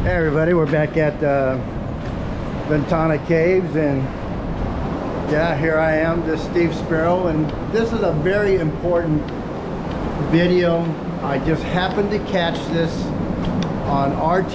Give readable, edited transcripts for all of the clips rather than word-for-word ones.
Hey everybody, we're back at Ventana Caves, and yeah, here I am, this Steve Sparrow, and this is a very important video. I just happened to catch this on RT,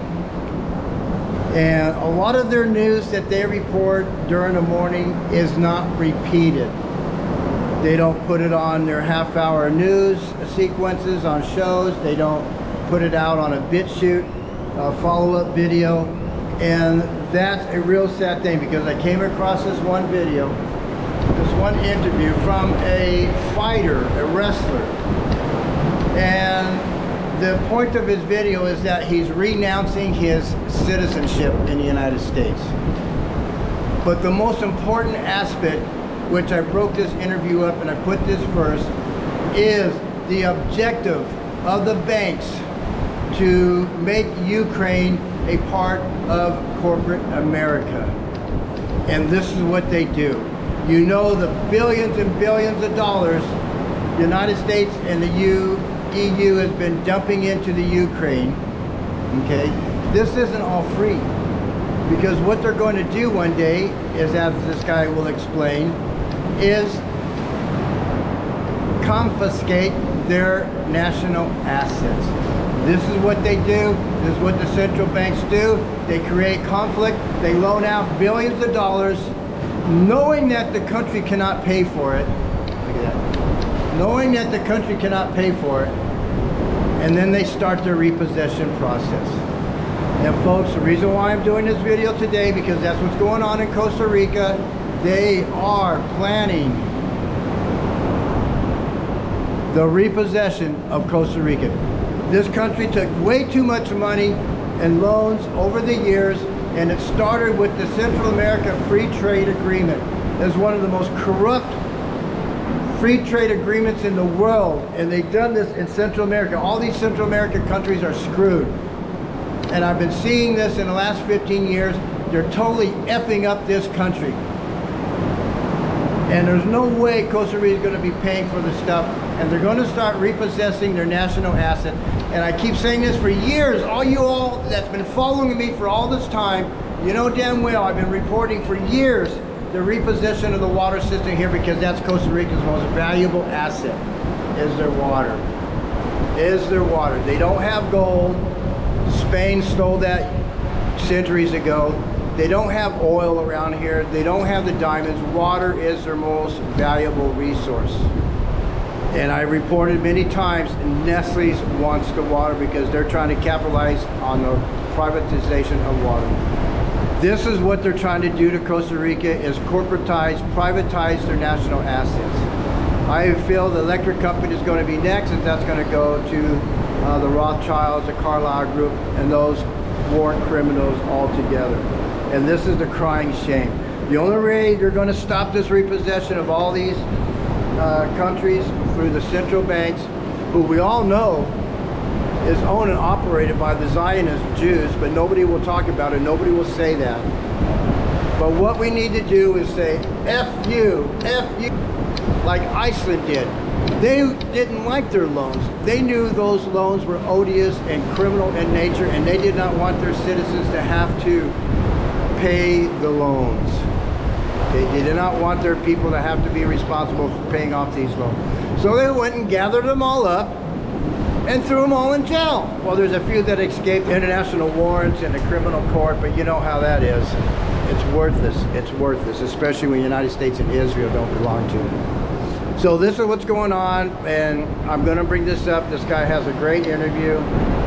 and a lot of their news that they report during the morning is not repeated. They don't put it on their half-hour news sequences on shows. They don't put it out on a BitChute follow-up video, and that's a real sad thing, because I came across this one video, this one interview from a fighter, a wrestler, and the point of his video is that he's renouncing his citizenship in the United States. But the most important aspect, which I broke this interview up and I put this first, is the objective of the banks to make Ukraine a part of corporate America. And this is what they do. You know, the billions and billions of dollars the United States and the EU has been dumping into the Ukraine, okay? This isn't all free, because what they're going to do one day is, as this guy will explain, is confiscate their national assets. This is what they do. This is what the central banks do. They create conflict. They loan out billions of dollars, knowing that the country cannot pay for it. Look at that. Knowing that the country cannot pay for it, and then they start their repossession process. Now, folks, the reason why I'm doing this video today, because that's what's going on in Costa Rica. They are planning the repossession of Costa Rica. This country took way too much money and loans over the years, and it started with the Central America Free Trade Agreement. It's one of the most corrupt free trade agreements in the world, and they've done this in Central America. All these Central American countries are screwed. And I've been seeing this in the last 15 years. They're totally effing up this country. And there's no way Costa Rica is going to be paying for the stuff, and they're going to start repossessing their national asset. And I keep saying this for years. All you all that's been following me for all this time, you know damn well I've been reporting for years the repossession of the water system here, because that's Costa Rica's most valuable asset, is their water. Is their water. They don't have gold. Spain stole that centuries ago. They don't have oil around here. They don't have the diamonds. Water is their most valuable resource. And I reported many times, Nestle wants the water because they're trying to capitalize on the privatization of water. This is what they're trying to do to Costa Rica, is corporatize, privatize their national assets. I feel the electric company is going to be next, and that's going to go to the Rothschilds, the Carlyle Group, and those war criminals altogether. And this is the crying shame. The only way they're going to stop this repossession of all these countries through the central banks, who we all know is owned and operated by the Zionist Jews, but nobody will talk about it. Nobody will say that. But what we need to do is say, F you, like Iceland did. They didn't like their loans. They knew those loans were odious and criminal in nature, and they did not want their citizens to have to pay the loans. They did not want their people to have to be responsible for paying off these loans. So they went and gathered them all up and threw them all in jail. Well, there's a few that escaped international warrants in a criminal court, but you know how that is. It's worthless. It's worthless, especially when the United States and Israel don't belong to it. So this is what's going on, and I'm going to bring this up. This guy has a great interview.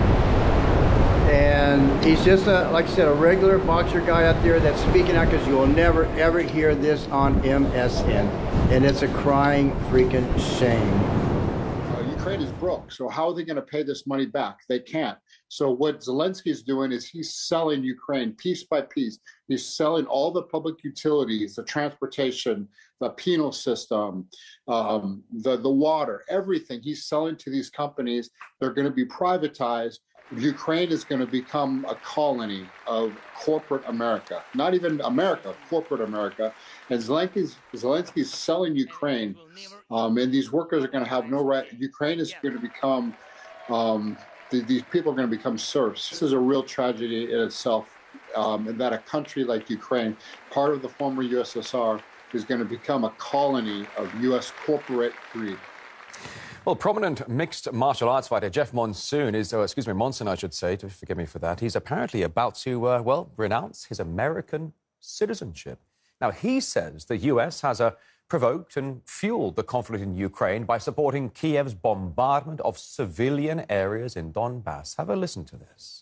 And he's just, like I said, a regular boxer guy out there that's speaking out, because you will never, ever hear this on MSN. And it's a crying freaking shame. Ukraine is broke, so how are they going to pay this money back? They can't. So what Zelensky is doing is he's selling Ukraine piece by piece. He's selling all the public utilities, the transportation, the penal system, the water, everything. He's selling to these companies. They're going to be privatized. Ukraine is going to become a colony of corporate America, not even America, corporate America. And Zelensky's selling Ukraine, and these workers are going to have no right. Ukraine is going to become these people are going to become serfs. This is a real tragedy in itself, and that a country like Ukraine, part of the former USSR, is going to become a colony of U.S. corporate greed. Well, prominent mixed martial arts fighter Jeff Monson Monson, I should say, to forgive me for that. He's apparently about to, renounce his American citizenship. Now, he says the U.S. has provoked and fueled the conflict in Ukraine by supporting Kiev's bombardment of civilian areas in Donbass. Have a listen to this.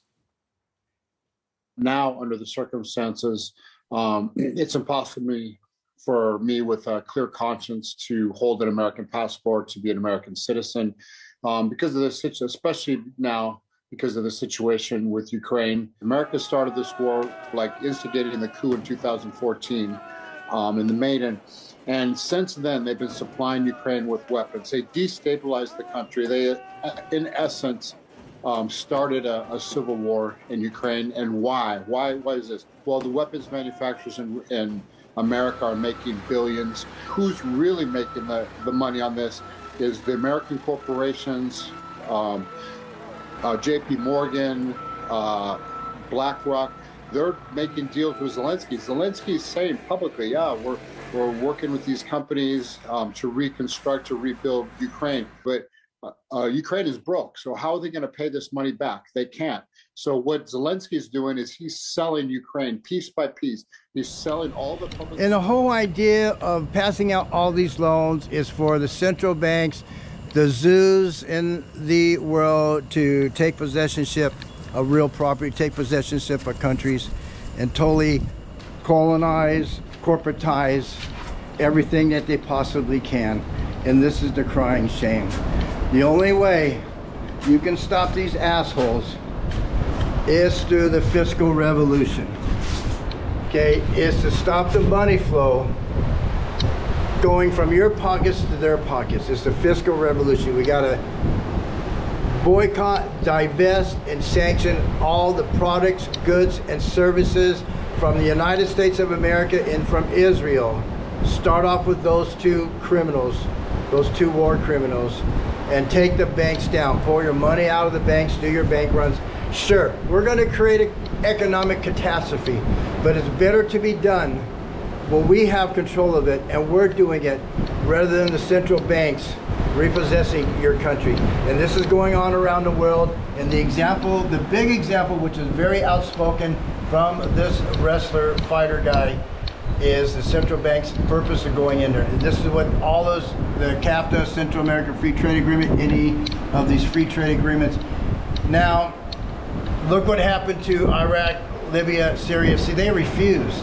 Now, under the circumstances, it's impossible for me with a clear conscience to hold an American passport, to be an American citizen, because of this, especially now because of the situation with Ukraine. America started this war, like instigating the coup in 2014 in the Maidan. And since then, they've been supplying Ukraine with weapons. They destabilized the country. They, in essence, started a civil war in Ukraine. And why? Why is this? Well, the weapons manufacturers in America are making billions. Who's really making the money on this is the American corporations, JP Morgan, BlackRock. They're making deals with Zelensky. Zelensky's saying publicly, yeah, we're working with these companies to reconstruct, to rebuild Ukraine. But Ukraine is broke. So how are they going to pay this money back? They can't. So what Zelensky's doing is he's selling Ukraine piece by piece. He's selling all the public. And the whole idea of passing out all these loans is for the central banks, the zoos in the world to take possessionship of real property, take possessionship of countries, and totally colonize, corporatize everything that they possibly can. And this is the crying shame. The only way you can stop these assholes is through the fiscal revolution. Okay, is to stop the money flow going from your pockets to their pockets. It's the fiscal revolution. We gotta boycott, divest, and sanction all the products, goods, and services from the United States of America and from Israel. Start off with those two criminals, those two war criminals, and take the banks down. Pull your money out of the banks, do your bank runs. Sure, we're going to create an economic catastrophe, but it's better to be done when we have control of it and we're doing it rather than the central banks repossessing your country. And this is going on around the world. And the example, the big example, which is very outspoken from this wrestler fighter guy, is the central bank's purpose of going in there. And this is what all those, the CAFTA, Central American Free Trade Agreement, any of these free trade agreements. Now, look what happened to Iraq, Libya, Syria. See, they refused.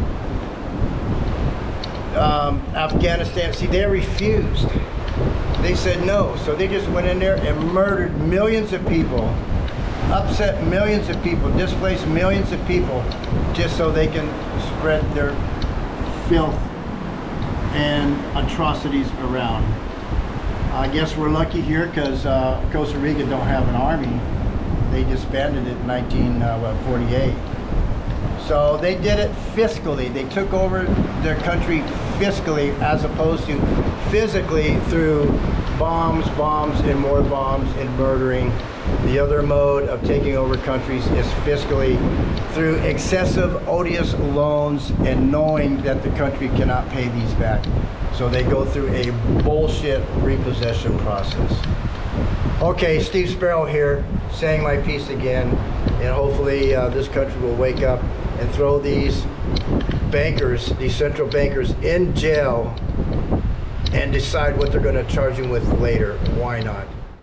Afghanistan, see, they refused. They said no, so they just went in there and murdered millions of people, upset millions of people, displaced millions of people, just so they can spread their filth and atrocities around. I guess we're lucky here because Costa Rica don't have an army. They disbanded it in 1948. So they did it fiscally. They took over their country fiscally as opposed to physically through bombs, and more bombs, and murdering. The other mode of taking over countries is fiscally through excessive, odious loans and knowing that the country cannot pay these back. So they go through a bullshit repossession process. Okay, Steve Sparrow here, saying my piece again, and hopefully this country will wake up and throw these bankers, these central bankers, in jail and decide what they're going to charge them with later. Why not?